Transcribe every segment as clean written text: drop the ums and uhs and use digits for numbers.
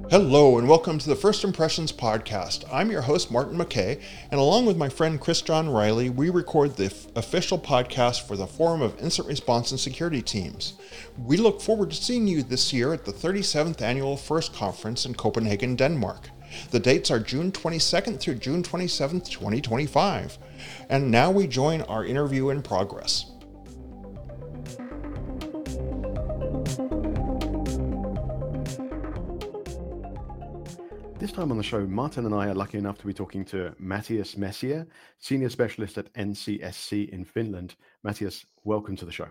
Hello, and welcome to the First Impressions podcast. I'm your host, Martin McKay, and along with my friend Chris John Riley, we record the official podcast for the Forum of Incident Response and Security Teams. We look forward to seeing you this year at the 37th Annual FIRST Conference in Copenhagen, Denmark. The dates are June 22nd through June 27th, 2025. And now we join our interview in progress. This time on the show, Martin and I are lucky enough to be talking to Matthias Messier, Senior Specialist at NCSC in Finland. Matthias, welcome to the show.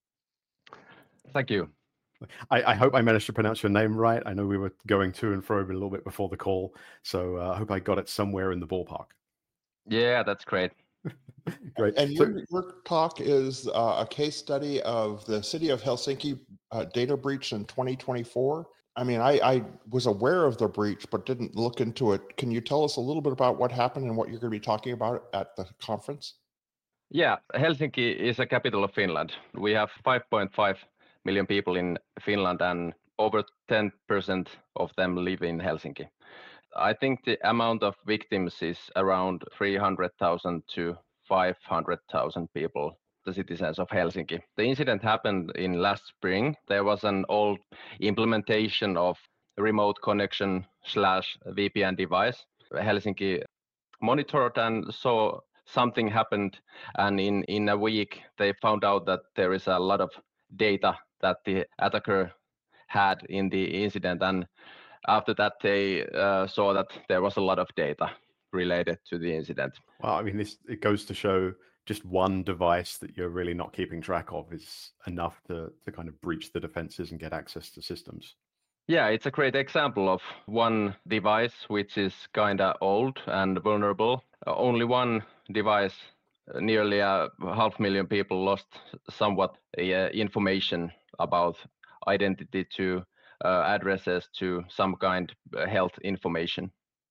Thank you. I hope I managed to pronounce your name right. I know we were going to and fro a little bit before the call, so I hope I got it somewhere in the ballpark. Yeah, that's great. Great. And your talk is a case study of the city of Helsinki data breach in 2024. I mean, I was aware of the breach, but didn't look into it. Can you tell us a little bit about what happened and what you're going to be talking about at the conference? Yeah, Helsinki is a capital of Finland. We have 5.5 million people in Finland, and over 10% of them live in Helsinki. I think the amount of victims is around 300,000 to 500,000 people, the citizens of Helsinki. The incident happened in last spring. There was an old implementation of remote connection / VPN device. Helsinki monitored and saw something happened, and in a week they found out that there is a lot of data that the attacker had in the incident, and after that they saw that there was a lot of data related to the incident. Well, I mean, it goes to show just one device that you're really not keeping track of is enough to kind of breach the defenses and get access to systems. Yeah, it's a great example of one device which is kind of old and vulnerable. Only one device, nearly 500,000 people lost somewhat information about identity to addresses to some kind of health information.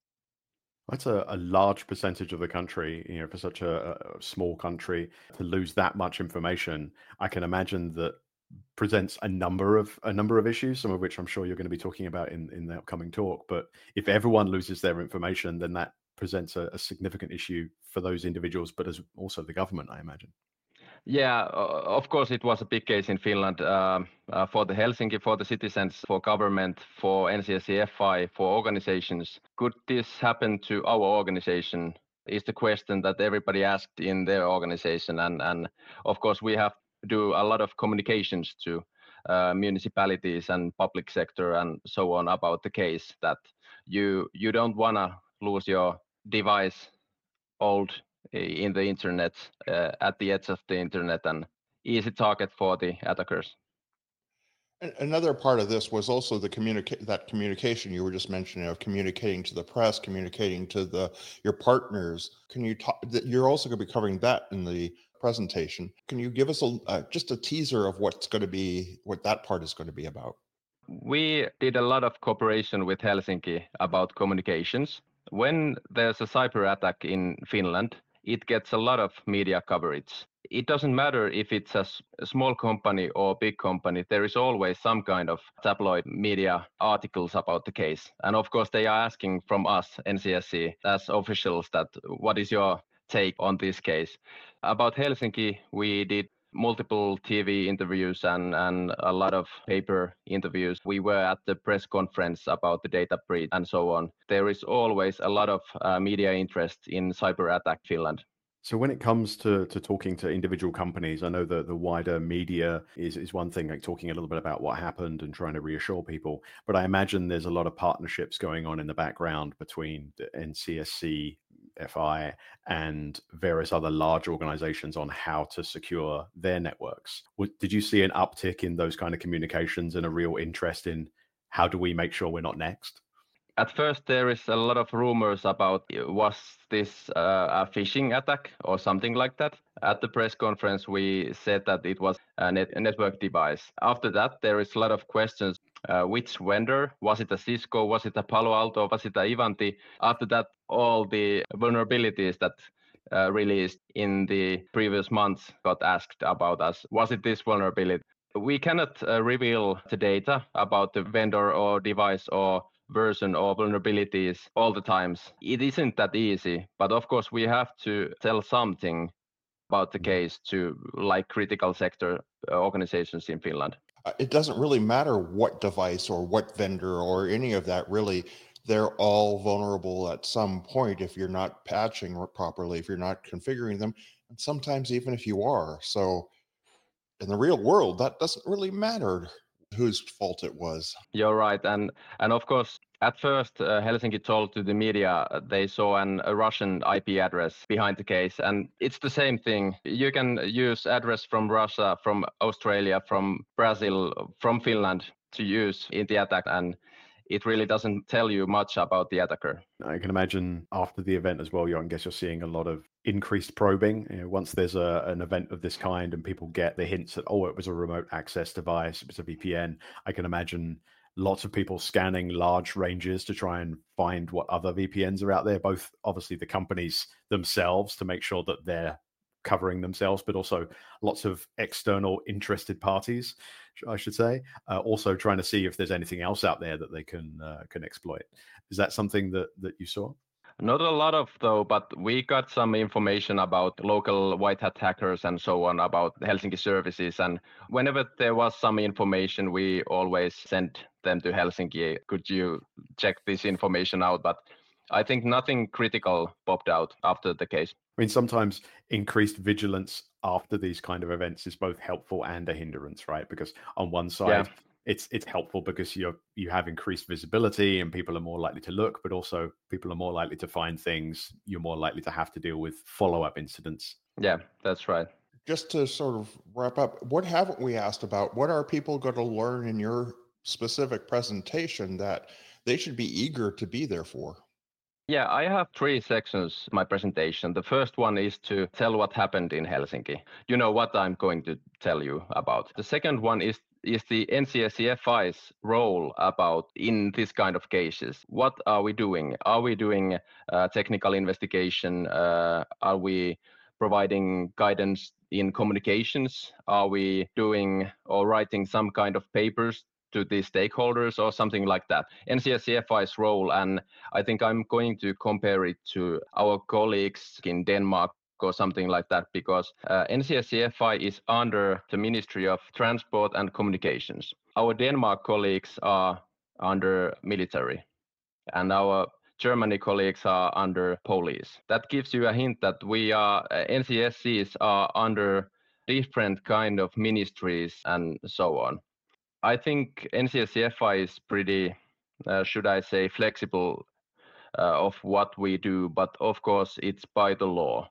That's a large percentage of the country, for such a small country to lose that much information. I can imagine that presents a number of issues, some of which I'm sure you're going to be talking about in the upcoming talk. But if everyone loses their information, then that presents a significant issue for those individuals, but as also the government, I imagine. Yeah, of course, it was a big case in Finland for the Helsinki, for the citizens, for government, for NCSC, for organizations. Could this happen to our organization is the question that everybody asked in their organization. And of course, we have to do a lot of communications to municipalities and public sector and so on about the case that you don't want to lose your device old in the internet, at the edge of the internet, and easy target for the attackers. Another part of this was also the communication you were just mentioning, of communicating to the press, communicating to your partners. Can you talk? You're also going to be covering that in the presentation. Can you give us just a teaser of what that part is going to be about? We did a lot of cooperation with Helsinki about communications. When there's a cyber attack in Finland, it gets a lot of media coverage. It doesn't matter if it's a small company or big company, there is always some kind of tabloid media articles about the case. And of course, they are asking from us, NCSC, as officials, that what is your take on this case? About Helsinki, we did multiple TV interviews and a lot of paper interviews. We were at the press conference about the data breach and so on. There is always a lot of media interest in cyber attack Finland. So when it comes to talking to individual companies, I know that the wider media is one thing, like talking a little bit about what happened and trying to reassure people. But I imagine there's a lot of partnerships going on in the background between the NCSC, FI, and various other large organizations on how to secure their networks. Did you see an uptick in those kind of communications and a real interest in how do we make sure we're not next? At first, there is a lot of rumors about was this a phishing attack or something like that. At the press conference, we said that it was a network device. After that, there is a lot of questions. Which vendor? Was it a Cisco? Was it a Palo Alto? Was it a Ivanti? After that, all the vulnerabilities that released in the previous months got asked about us. Was it this vulnerability? We cannot reveal the data about the vendor or device or version or vulnerabilities all the times. It isn't that easy, but of course we have to tell something about the case to like critical sector organizations in Finland. It doesn't really matter what device or what vendor or any of that really. They're all vulnerable at some point if you're not patching properly, if you're not configuring them, and sometimes even if you are. So in the real world, that doesn't really matter whose fault it was. You're right. And of course, at first, Helsinki told to the media they saw a Russian IP address behind the case. And it's the same thing. You can use address from Russia, from Australia, from Brazil, from Finland to use in the attack. And it really doesn't tell you much about the attacker. I can imagine after the event as well, I guess you're seeing a lot of increased probing. Once there's an event of this kind and people get the hints that, oh, it was a remote access device, it was a VPN, I can imagine lots of people scanning large ranges to try and find what other VPNs are out there, both obviously the companies themselves to make sure that they're covering themselves, but also lots of external interested parties, I should say, also trying to see if there's anything else out there that they can exploit. Is that something that you saw? Not a lot of though, but we got some information about local white hat hackers and so on about Helsinki services. And whenever there was some information, we always sent them to Helsinki. Could you check this information out? But I think nothing critical popped out after the case. I mean, sometimes increased vigilance after these kind of events is both helpful and a hindrance, right? Because on one side, it's helpful because you have increased visibility and people are more likely to look, but also people are more likely to find things. You're more likely to have to deal with follow-up incidents. Yeah, that's right. Just to sort of wrap up, what haven't we asked about? What are people going to learn in your specific presentation that they should be eager to be there for? Yeah, I have 3 sections in my presentation. The first one is to tell what happened in Helsinki. You know what I'm going to tell you about. The second one is the NCSCFI's role about in this kind of cases. What are we doing? Are we doing technical investigation? Are we providing guidance in communications? Are we doing or writing some kind of papers to the stakeholders or something like that? NCSCFI's role, and I think I'm going to compare it to our colleagues in Denmark or something like that, because NCSCFI is under the Ministry of Transport and Communications. Our Denmark colleagues are under military, and our Germany colleagues are under police. That gives you a hint that we are NCSCs are under different kind of ministries and so on. I think NCSCFI is pretty, should I say, flexible of what we do, but of course it's by the law.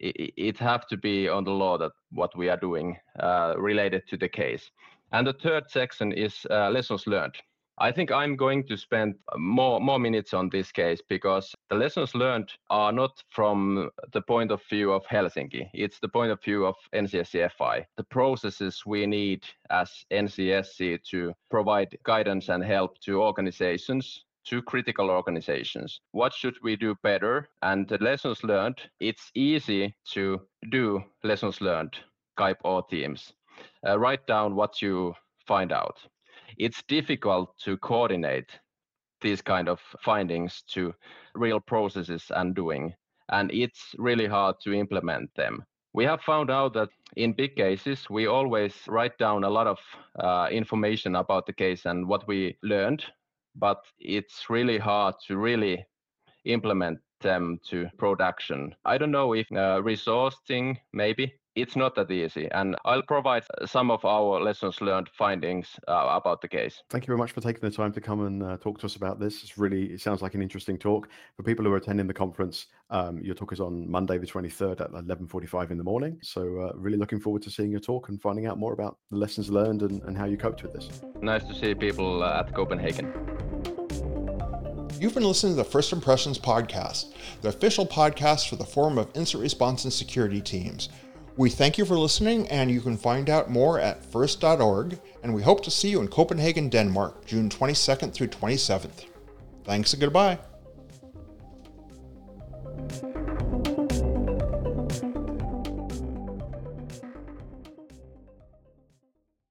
It have to be on the law that what we are doing related to the case. And the third section is lessons learned. I think I'm going to spend more minutes on this case because the lessons learned are not from the point of view of Helsinki. It's the point of view of NCSCFI. The processes we need as NCSC to provide guidance and help to organizations, to critical organizations. What should we do better? And the lessons learned, it's easy to do lessons learned, Skype or Teams. Write down what you find out. It's difficult to coordinate these kind of findings to real processes and doing, and it's really hard to implement them. We have found out that in big cases, we always write down a lot of information about the case and what we learned, but it's really hard to really implement them to production. I don't know if resourcing, maybe. It's not that easy, and I'll provide some of our lessons learned findings about the case. Thank you very much for taking the time to come and talk to us about this. It sounds like an interesting talk. For people who are attending the conference, your talk is on Monday the 23rd at 11:45 in the morning. So really looking forward to seeing your talk and finding out more about the lessons learned and how you coped with this. Nice to see people at Copenhagen. You've been listening to the First Impressions podcast, the official podcast for the Forum of Incident Response and Security Teams. We thank you for listening, and you can find out more at first.org, and we hope to see you in Copenhagen, Denmark, June 22nd through 27th. Thanks and goodbye.